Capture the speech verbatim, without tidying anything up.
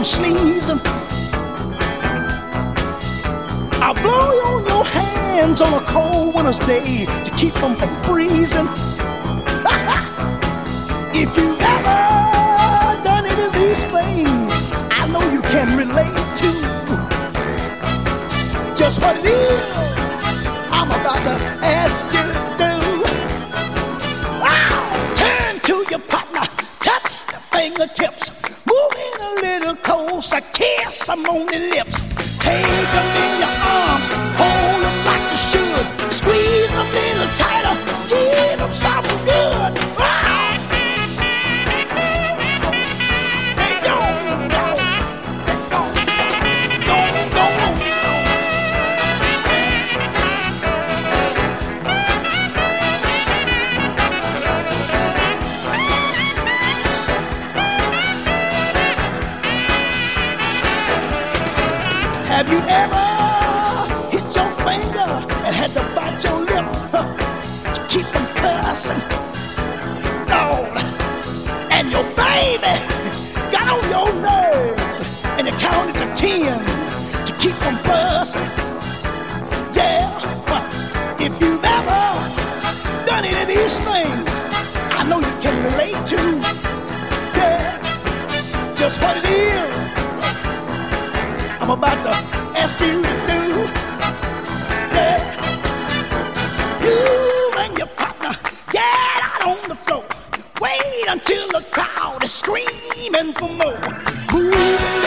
sneezing. I'll blow you on your hands on a cold winter's day to keep them from freezing. If you've ever done any of these things, I know you can relate to just what it is I'm about to ask you to do. Wow. Turn to your partner, touch the fingertips, move in a little closer, kiss them on the lips. Take them in your arms, hold them like you should, squeeze them a little tighter, give them something good. Wow. Have you ever hit your finger and had to bite your lip huh, to keep from cussing? No. And your baby got on your nerves and you counted to ten to keep from fussing. Yeah, but if you've ever done any of these things, I know you can relate to. Yeah, just what it is I'm about to ask you to do. Yeah. You and your partner get out on the floor. Wait until the crowd is screaming for more. Move